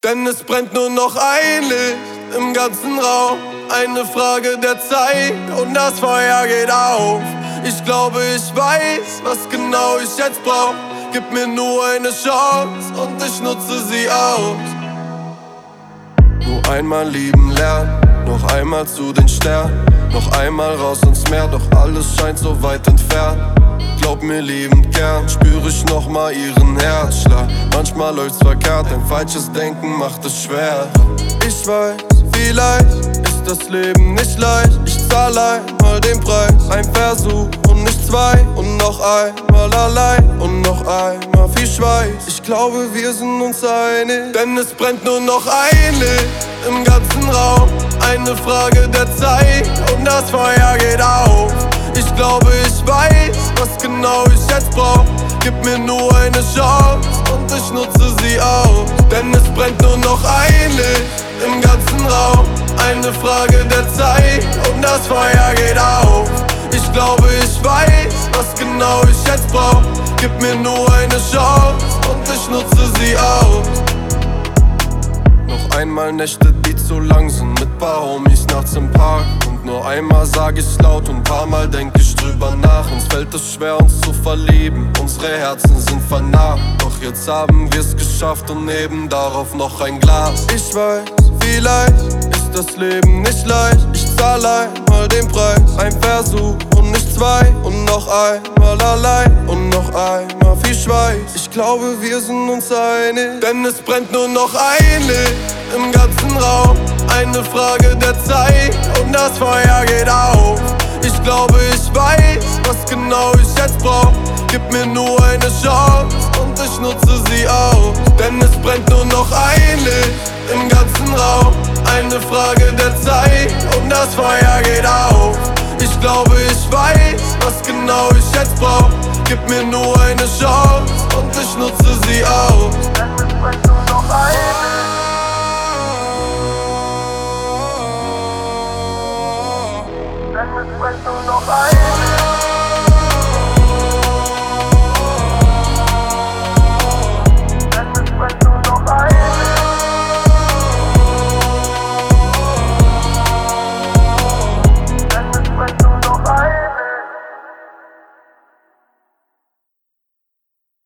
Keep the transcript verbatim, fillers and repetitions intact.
Denn es brennt nur noch ein Licht im ganzen Raum. Eine Frage der Zeit und das Feuer geht auf. Ich glaube, ich weiß, was genau ich jetzt brauch. Gib mir nur eine Chance und ich nutze sie aus. Nur einmal lieben lernen, noch einmal zu den Sternen, noch einmal raus ins Meer, doch alles scheint so weit entfernt. Glaub mir liebend gern, spür ich noch mal ihren Herzschlag. Manchmal läuft's verkehrt, ein falsches Denken macht es schwer. Ich weiß, vielleicht ist das Leben nicht leicht. Ich zahl einmal den Preis, ein Versuch und nicht zwei. Und noch einmal allein und noch einmal viel Schweiß. Ich glaube, wir sind uns einig, denn es brennt nur noch ein Licht im ganzen Raum. Eine Frage der Zeit und das Feuer geht auf. Ich glaube, ich weiß, was genau ich jetzt brauch. Gib mir nur eine Chance und ich nutze sie aus. Denn es brennt nur noch ein Licht im ganzen Raum. Eine Frage der Zeit und das Feuer geht auf. Ich glaube, ich weiß, was genau ich jetzt brauch. Gib mir nur eine Chance und ich nutze sie aus. Noch einmal Nächte, die zu lang sind, mit paar Homies nachts im Park. Und nur einmal sag ich's laut und paar Mal denk ich drüber nach. Uns fällt es schwer, uns zu verlieben, unsere Herzen sind vernarbt. Doch jetzt haben wir's geschafft und neben darauf noch ein Glas. Ich weiß, vielleicht ist das Leben nicht leicht. Ich zahl einmal den Preis, ein Versuch und nicht zwei. Und noch einmal allein und noch einmal viel Schweiß. Ich glaube, wir sind uns einig, denn es brennt nur noch ein Licht im ganzen Raum. Eine Frage der Zeit und das Feuer geht auf. Ich glaube, ich weiß, was genau ich jetzt brauch. Gib mir nur eine Chance und ich nutze sie aus. Denn es brennt nur noch ein Licht im ganzen Raum. Eine Frage der Zeit und das Feuer geht auf. Ich glaube, ich weiß, was genau ich jetzt brauch. Gib mir nur eine Chance und ich nutze sie aus. Denn es brennt nur noch ein Licht. Denn es brennt nur noch ein